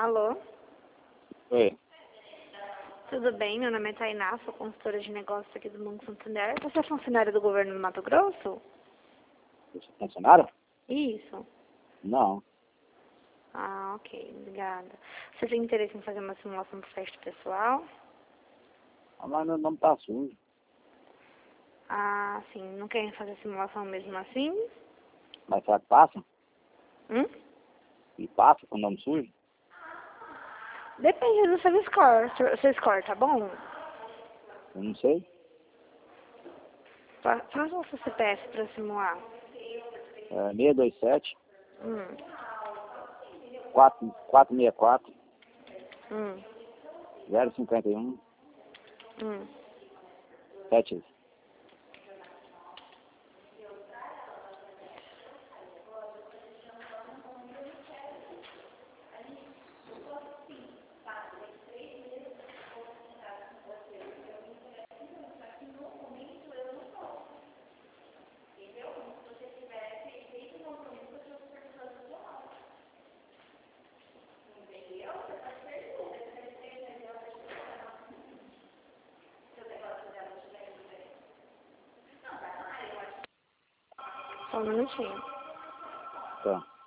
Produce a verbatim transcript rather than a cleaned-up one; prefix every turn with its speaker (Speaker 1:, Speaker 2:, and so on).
Speaker 1: Alô?
Speaker 2: Oi.
Speaker 1: Tudo bem? Meu nome é Tainá, sou consultora de negócios aqui do Banco Santander. Você é funcionário do governo do Mato Grosso?
Speaker 2: Você é funcionário?
Speaker 1: Isso.
Speaker 2: Não.
Speaker 1: Ah, ok. Obrigada. Você tem interesse em fazer uma simulação do teste pessoal?
Speaker 2: Ah, mas meu nome tá sujo.
Speaker 1: Ah, sim. Não querem fazer simulação mesmo assim?
Speaker 2: Mas será que passa?
Speaker 1: Hum?
Speaker 2: E passa com o nome sujo?
Speaker 1: Depende do seu score. Seu seu score, tá bom?
Speaker 2: Eu não sei.
Speaker 1: Fa- Faça o seu C P F pra simular.
Speaker 2: É seis dois sete,
Speaker 1: Hum.
Speaker 2: quatro seis quatro,
Speaker 1: Hum.
Speaker 2: zero cinco um,
Speaker 1: Hum.
Speaker 2: sete.
Speaker 1: Só um minutinho.
Speaker 2: Tá.